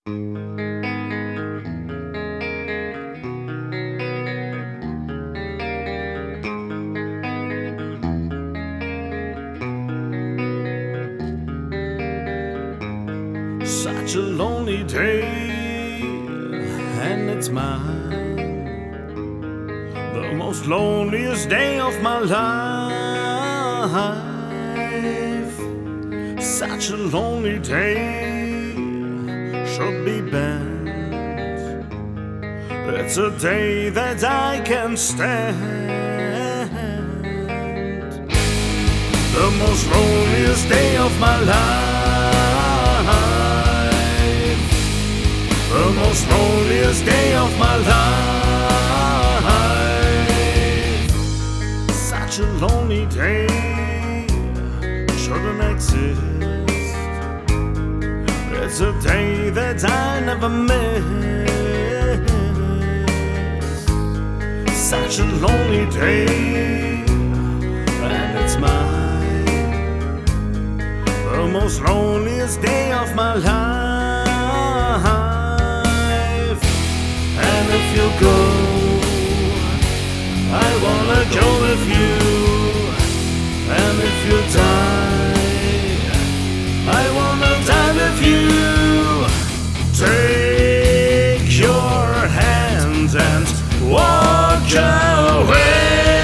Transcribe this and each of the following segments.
Such a lonely day, and it's mine, the most loneliest day of my life. Such a lonely day should be banned. It's a day that I can't stand. The most loneliest day of my life. The most loneliest day of my life. Such a lonely day shouldn't exist. It's a day that I never miss. Such a lonely day, and it's mine, the most loneliest day of my life. And if you go, I wanna go with you. And if you die, I wanna die with you. Take your hand and walk away.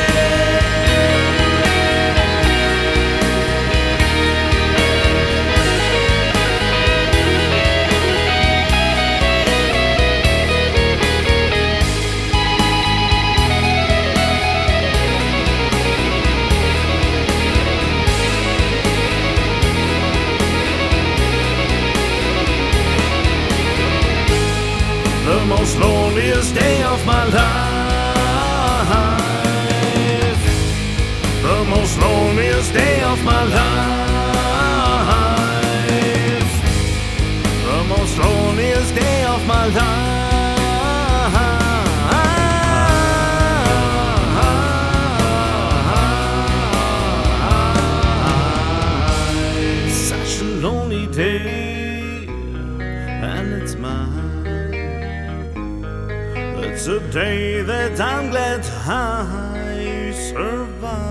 The most loneliest day of my life. The most loneliest day of my life. The most loneliest day of my life. Such a lonely day, and it's mine. It's a day that I'm glad I survived.